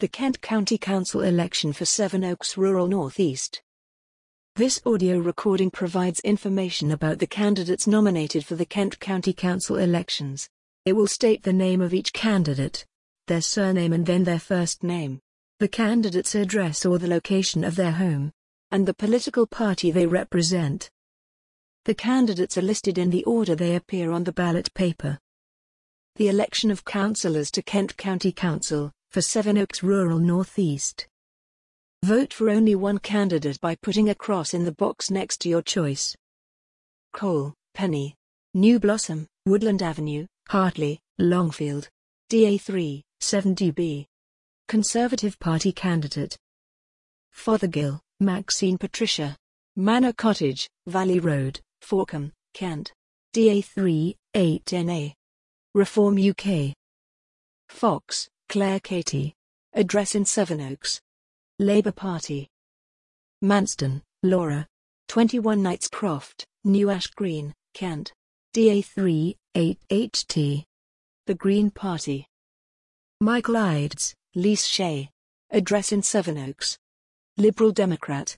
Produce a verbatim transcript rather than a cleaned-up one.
The Kent County Council election for Sevenoaks Rural North East. This audio recording provides information about the candidates nominated for the Kent County Council elections. It will state the name of each candidate, their surname and then their first name, the candidate's address or the location of their home, and the political party they represent. The candidates are listed in the order they appear on the ballot paper. The election of councillors to Kent County Council, for Sevenoaks Rural North East. Vote for only one candidate by putting a cross in the box next to your choice. Cole, Penny, New Blossom, Woodland Avenue, Hartley, Longfield. D A three, seven D B. Conservative Party candidate. Fothergill, Maxine Patricia. Manor Cottage, Valley Road, Forkham, Kent. D A three, eight N A. Reform U K. Fox, Claire Katie. Address in Sevenoaks. Labour Party. Manston, Laura. twenty-one Knightscroft, New Ash Green, Kent. D A three, eight H T. The Green Party. Michael Ides, Lise Shea. Address in Sevenoaks. Liberal Democrat.